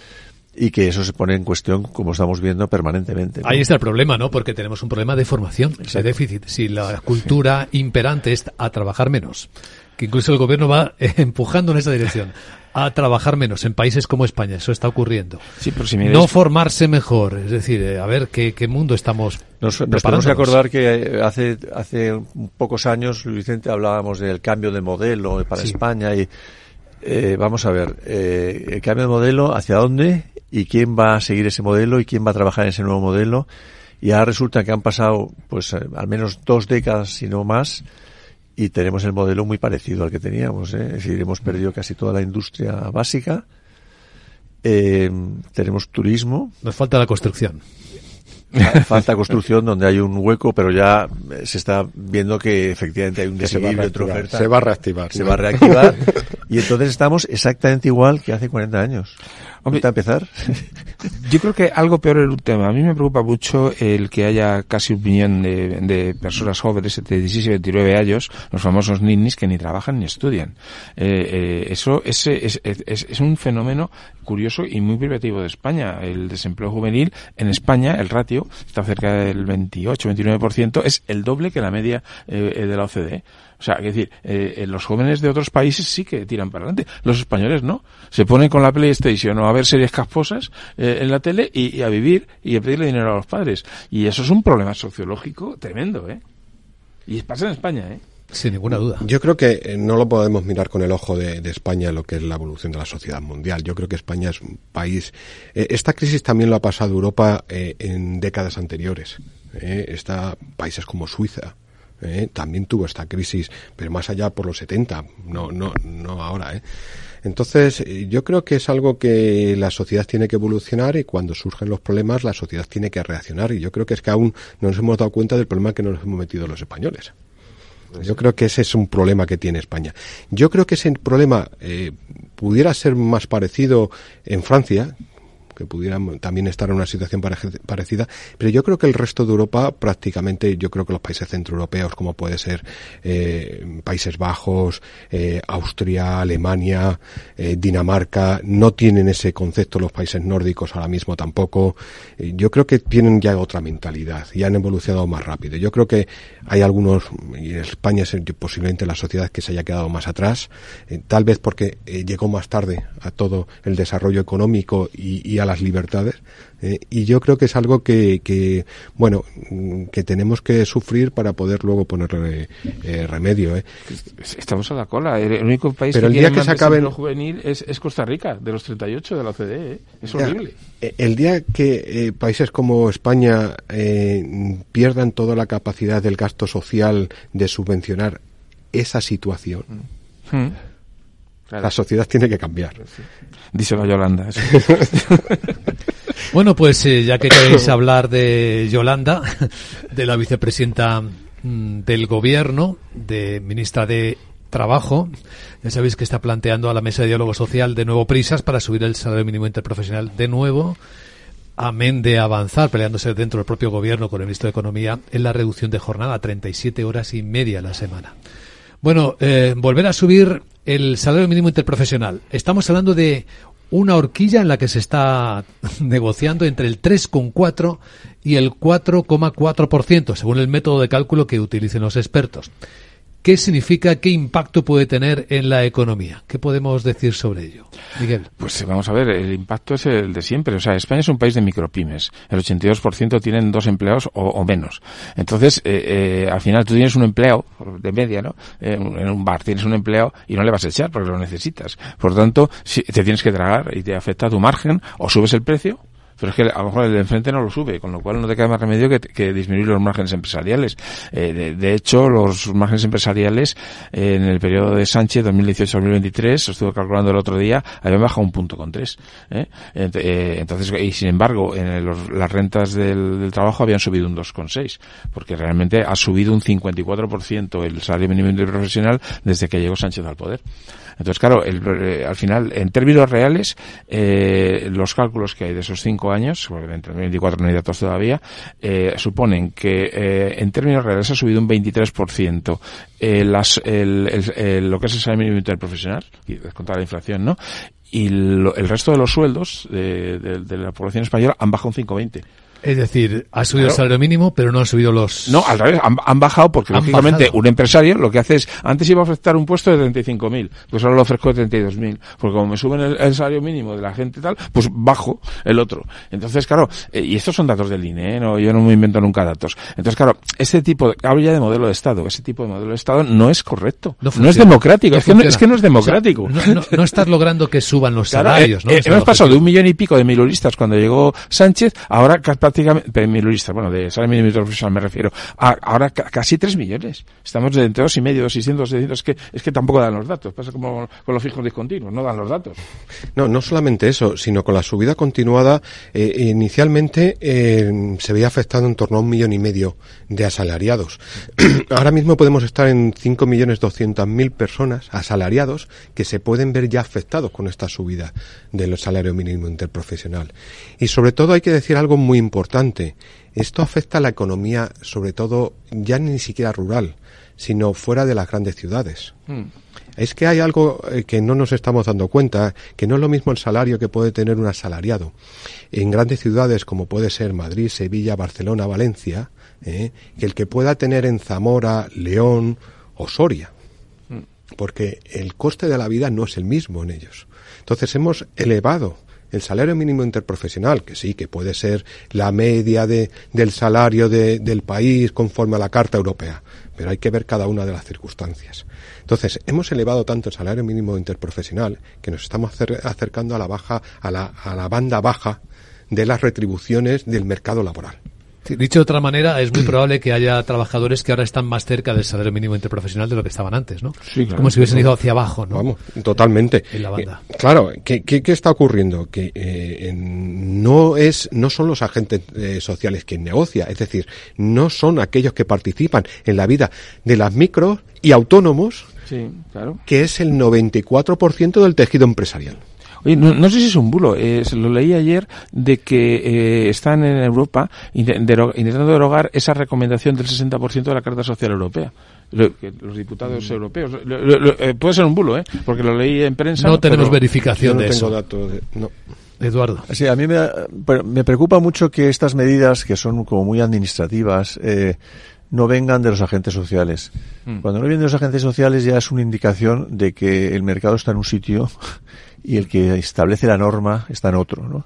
y que eso se pone en cuestión, como estamos viendo, permanentemente, ¿no? Ahí está el problema, ¿no? Porque tenemos un problema de formación, Exacto. de déficit. Si la cultura imperante es a trabajar menos, que incluso el gobierno va empujando en esa dirección, a trabajar menos en países como España, eso está ocurriendo. Sí, pero si miráis... No formarse mejor, es decir, eh, a ver qué, qué mundo estamos Nos, nos tenemos que acordar que hace hace pocos años, Luis Vicente, hablábamos del cambio de modelo para Sí. España y eh, vamos a ver, eh, el cambio de modelo, ¿hacia dónde? ¿Y quién va a seguir ese modelo? ¿Y quién va a trabajar en ese nuevo modelo? Y ahora resulta que han pasado pues eh, al menos dos décadas, si no más, y tenemos el modelo muy parecido al que teníamos, ¿eh? Es decir, hemos perdido casi toda la industria básica, eh, tenemos turismo. Nos falta la construcción. Falta construcción donde hay un hueco, pero ya se está viendo que efectivamente hay un desequilibrio entre oferta. Se va a reactivar. Se ¿no? va a reactivar. Y entonces estamos exactamente igual que hace cuarenta años. Hombre, ¿Está a empezar? Yo creo que algo peor es un tema. A mí me preocupa mucho el que haya casi un millón de, de personas jóvenes entre dieciséis y veintinueve años, los famosos ninis, que ni trabajan ni estudian. Eh, eh, eso es, es, es, es un fenómeno curioso y muy privativo de España. El desempleo juvenil en España, el ratio, está cerca del veintiocho, veintinueve por ciento, es el doble que la media eh, de la O C D E. O sea, es decir, eh, los jóvenes de otros países sí que tiran para adelante. Los españoles no. Se ponen con la PlayStation o a ver series casposas eh, en la tele y, y a vivir y a pedirle dinero a los padres. Y eso es un problema sociológico tremendo, ¿eh? Y pasa en España, ¿eh? Sin ninguna duda. Yo creo que no lo podemos mirar con el ojo de, de España lo que es la evolución de la sociedad mundial. Yo creo que España es un país... Eh, esta crisis también lo ha pasado Europa eh, en décadas anteriores. Eh, está países como Suiza. Eh, también tuvo esta crisis, pero más allá por los setenta, no, no, no ahora, ¿eh? Entonces, yo creo que es algo que la sociedad tiene que evolucionar y cuando surgen los problemas, la sociedad tiene que reaccionar. Y yo creo que es que aún no nos hemos dado cuenta del problema que nos hemos metido los españoles. Yo creo que ese es un problema que tiene España. Yo creo que ese problema eh, pudiera ser más parecido en Francia, que pudieran también estar en una situación parecida, pero yo creo que el resto de Europa prácticamente, yo creo que los países centroeuropeos, como puede ser eh, Países Bajos, eh, Austria, Alemania, eh, Dinamarca, no tienen ese concepto, los países nórdicos ahora mismo tampoco. Eh, yo creo que tienen ya otra mentalidad y han evolucionado más rápido. Yo creo que hay algunos, y en España es posiblemente la sociedad que se haya quedado más atrás, eh, tal vez porque eh, llegó más tarde a todo el desarrollo económico y, y a las libertades, eh, y yo creo que es algo que, que bueno, que tenemos que sufrir para poder luego ponerle eh, remedio, ¿eh? Estamos a la cola. El único país Pero que el día tiene que más se acaben... desempleo juvenil es, es Costa Rica, de los treinta y ocho de la O C D E, ¿eh? Es Ya, horrible. el día que eh, países como España eh, pierdan toda la capacidad del gasto social de subvencionar esa situación, Mm. Claro. La sociedad tiene que cambiar. Díselo a Yolanda. Eso. Bueno, pues eh, ya que queréis hablar de Yolanda, de la vicepresidenta mmm, del Gobierno, de ministra de Trabajo, ya sabéis que está planteando a la mesa de diálogo social de nuevo prisas para subir el salario mínimo interprofesional de nuevo, amén de avanzar, peleándose dentro del propio Gobierno con el ministro de Economía en la reducción de jornada a treinta y siete horas y media a la semana. Bueno, eh, volver a subir el salario mínimo interprofesional. Estamos hablando de una horquilla en la que se está negociando entre el tres coma cuatro y el cuatro coma cuatro por ciento, según el método de cálculo que utilicen los expertos. ¿Qué significa, qué impacto puede tener en la economía? ¿Qué podemos decir sobre ello? Miguel. Pues vamos a ver, el impacto es el de siempre. O sea, España es un país de micropymes. El ochenta y dos por ciento tienen dos empleados o, o menos. Entonces, eh, eh, al final tú tienes un empleado, de media, ¿no? Eh, en un bar tienes un empleado y no le vas a echar porque lo necesitas. Por lo tanto, si te tienes que tragar y te afecta tu margen, o subes el precio, pero es que a lo mejor el de enfrente no lo sube, con lo cual no te queda más remedio que, que disminuir los márgenes empresariales. Eh, de, de hecho, los márgenes empresariales eh, en el periodo de Sánchez, dos mil dieciocho a dos mil veintitrés, lo estuve calculando el otro día, habían bajado un punto con tres. ¿eh? Eh, entonces, y sin embargo, en los, las rentas del, del trabajo habían subido un dos coma seis, porque realmente ha subido un cincuenta y cuatro por ciento el salario mínimo interprofesional desde que llegó Sánchez al poder. Entonces, claro, el, eh, al final, en términos reales, eh, los cálculos que hay de esos cinco años, porque entre veinticuatro no hay datos todavía, eh, suponen que eh, en términos reales ha subido un veintitrés por ciento eh, las, el, el, el, lo que es el salario mínimo interprofesional, y descontar la inflación, ¿no? y lo, el resto de los sueldos de, de, de la población española han bajado un cinco coma veinte. Es decir, ha subido Claro. el salario mínimo, pero no han subido los... No, al revés, han, han bajado porque, Han lógicamente, bajado. un empresario lo que hace es, antes iba a ofertar un puesto de treinta y cinco mil, pues ahora lo ofrezco de treinta y dos mil, porque como me suben el, el salario mínimo de la gente y tal, pues bajo el otro. Entonces, claro, eh, y estos son datos del I N E, ¿eh? No, yo no me invento nunca datos. Entonces, claro, ese tipo, de, hablo ya de modelo de Estado, ese tipo de modelo de Estado no es correcto, no, funciona. es democrático, No es, que no, funciona. es que no es democrático. O sea, no, no, no estás logrando que suban los Claro, salarios, eh, ¿no? eh, Ese es hemos el pasado de objetivo. un millón y pico de miluristas cuando llegó Sánchez, ahora ca- prácticamente, de miluristas, bueno, de salario mínimo interprofesional me refiero, a, ahora ca- casi tres millones. Estamos de entre dos y medio, dos seiscientos, seiscientos, es que, es que tampoco dan los datos, pasa como con los fijos discontinuos, no dan los datos. No, no solamente eso, sino con la subida continuada, eh, inicialmente eh, se veía afectado en torno a un millón y medio de asalariados. Ahora mismo podemos estar en cinco millones doscientas mil personas asalariados que se pueden ver ya afectados con esta subida del salario mínimo interprofesional. Y sobre todo hay que decir algo muy importante. Esto afecta a la economía, sobre todo, ya ni siquiera rural, sino fuera de las grandes ciudades. Mm. Es que hay algo eh, que no nos estamos dando cuenta, que no es lo mismo el salario que puede tener un asalariado en grandes ciudades como puede ser Madrid, Sevilla, Barcelona, Valencia, eh, que el que pueda tener en Zamora, León o Soria, porque el coste de la vida no es el mismo en ellos. Entonces hemos elevado el salario mínimo interprofesional, que sí, que puede ser la media de, del salario de, del país conforme a la Carta Europea, pero hay que ver cada una de las circunstancias. Entonces, hemos elevado tanto el salario mínimo interprofesional que nos estamos acer- acercando a la baja, a la, a la banda baja de las retribuciones del mercado laboral. Sí, dicho de otra manera, es muy probable que haya trabajadores que ahora están más cerca del salario mínimo interprofesional de lo que estaban antes, ¿no? Sí, claro. Como si hubiesen ido hacia abajo, ¿no? Vamos, totalmente. En la banda. Eh, claro, ¿qué, qué, qué está ocurriendo? Que eh, en- no es, no son los agentes eh, sociales quien negocia, es decir, no son aquellos que participan en la vida de las micros y autónomos, Sí, claro. que es el noventa y cuatro por ciento del tejido empresarial. Oye, no, no sé si es un bulo, eh, se lo leí ayer de que eh, están en Europa inte- dero- intentando derogar esa recomendación del sesenta por ciento de la Carta Social Europea. Lo- que los diputados Mm. europeos. Lo- lo- lo- eh, puede ser un bulo, ¿eh? Porque lo leí en prensa. No tenemos pero- verificación Yo no de tengo eso. datos de- no. Eduardo. Sí, a mí me, da- pero me preocupa mucho que estas medidas, que son como muy administrativas, eh, no vengan de los agentes sociales. Mm. Cuando no vienen de los agentes sociales ya es una indicación de que el mercado está en un sitio y el que establece la norma está en otro, ¿no?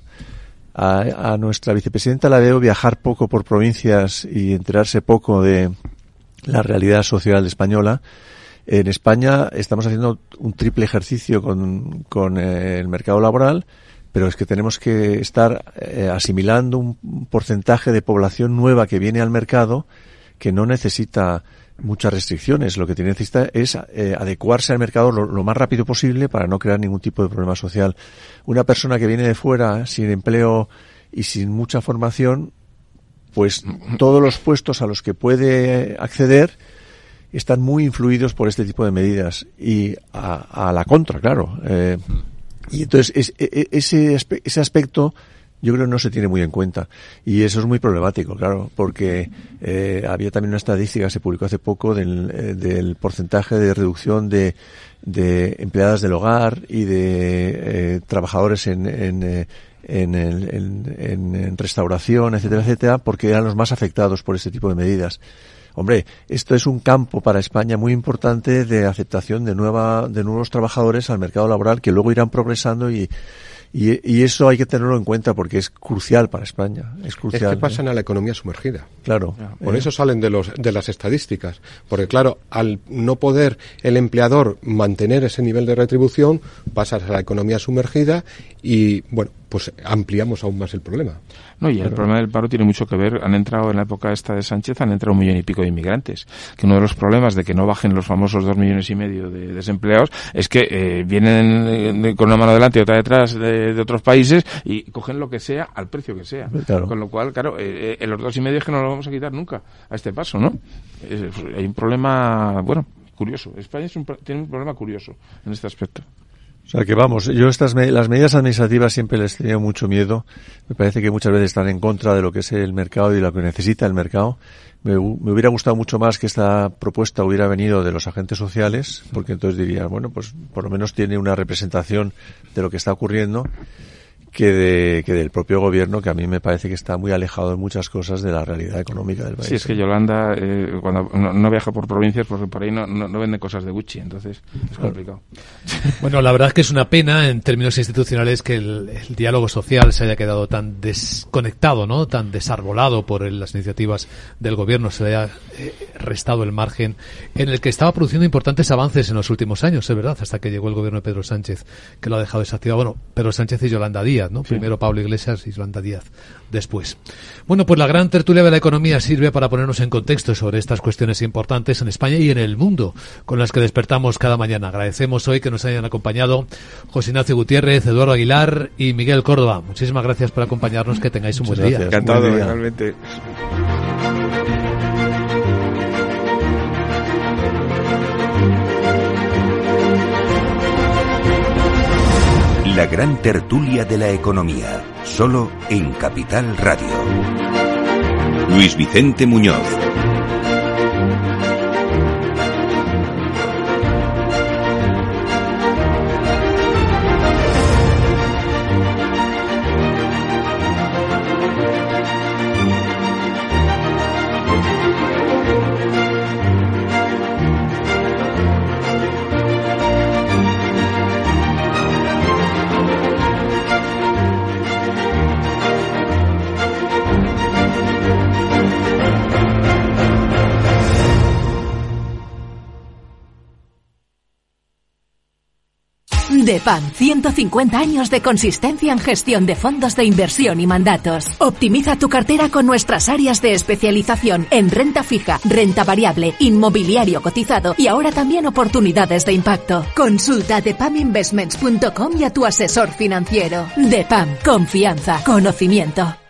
A, a nuestra vicepresidenta la veo viajar poco por provincias y enterarse poco de la realidad social española. En España estamos haciendo un triple ejercicio con, con eh, el mercado laboral, pero es que tenemos que estar eh, asimilando un porcentaje de población nueva que viene al mercado que no necesita muchas restricciones. Lo que tiene necesita es eh, adecuarse al mercado lo, lo más rápido posible para no crear ningún tipo de problema social. Una persona que viene de fuera sin empleo y sin mucha formación, pues todos los puestos a los que puede acceder están muy influidos por este tipo de medidas y a, a la contra, claro. Eh, y entonces es, e, ese, aspe- ese aspecto yo creo que no se tiene muy en cuenta y eso es muy problemático, claro, porque eh, había también una estadística que se publicó hace poco del, eh, del porcentaje de reducción de, de empleadas del hogar y de eh, trabajadores en, en, eh, en, el- en, en, en restauración, etcétera, etcétera, porque eran los más afectados por este tipo de medidas. Hombre, esto es un campo para España muy importante de aceptación de nueva, de nuevos trabajadores al mercado laboral que luego irán progresando y, y, y eso hay que tenerlo en cuenta porque es crucial para España. Es Es crucial. que pasan a la economía sumergida. Claro. Por Eh, eso salen de los de las estadísticas, porque claro, al no poder el empleador mantener ese nivel de retribución, pasas a la economía sumergida y bueno, pues ampliamos aún más el problema. No, y el Claro. problema del paro tiene mucho que ver. Han entrado en la época esta de Sánchez, han entrado un millón y pico de inmigrantes. Que uno de los problemas de que no bajen los famosos dos millones y medio de desempleados es que eh, vienen eh, de- con una mano delante y otra detrás de, de otros países y cogen lo que sea al precio que sea. Claro. Con lo cual, claro, eh, eh, los dos y medio es que no lo vamos a quitar nunca a este paso, ¿no? Es- hay un problema, bueno, curioso. España es un, pro- tiene un problema curioso en este aspecto. O sea que vamos, yo estas me- las medidas administrativas siempre les tenía mucho miedo. Me parece que muchas veces están en contra de lo que es el mercado y de lo que necesita el mercado. Me, me hubiera gustado mucho más que esta propuesta hubiera venido de los agentes sociales, porque entonces diría, bueno, pues por lo menos tiene una representación de lo que está ocurriendo, que de que del propio gobierno, que a mí me parece que está muy alejado en muchas cosas de la realidad económica del país. Sí, es que Yolanda, eh, cuando no, no viaja por provincias, porque por ahí no, no, no venden cosas de Gucci, entonces es complicado. Bueno, la verdad es que es una pena en términos institucionales que el, el diálogo social se haya quedado tan desconectado, ¿no? Tan desarbolado por el, las iniciativas del gobierno, se le haya eh, restado el margen en el que estaba produciendo importantes avances en los últimos años, es verdad, hasta que llegó el gobierno de Pedro Sánchez, que lo ha dejado desactivado. Bueno, Pedro Sánchez y Yolanda Díaz, ¿no? Sí. Primero Pablo Iglesias y Yolanda Díaz después. Bueno, pues la gran tertulia de la economía sirve para ponernos en contexto sobre estas cuestiones importantes en España y en el mundo con las que despertamos cada mañana. Agradecemos hoy que nos hayan acompañado José Ignacio Gutiérrez, Eduardo Aguilar y Miguel Córdoba. Muchísimas gracias por acompañarnos, que tengáis un Muchas buen gracias. día. Encantado, realmente. La gran tertulia de la economía, solo en Capital Radio. Luis Vicente Muñoz. DEPAM, ciento cincuenta años de consistencia en gestión de fondos de inversión y mandatos. Optimiza tu cartera con nuestras áreas de especialización en renta fija, renta variable, inmobiliario cotizado y ahora también oportunidades de impacto. Consulta depam investments punto com y a tu asesor financiero. DEPAM, confianza, conocimiento.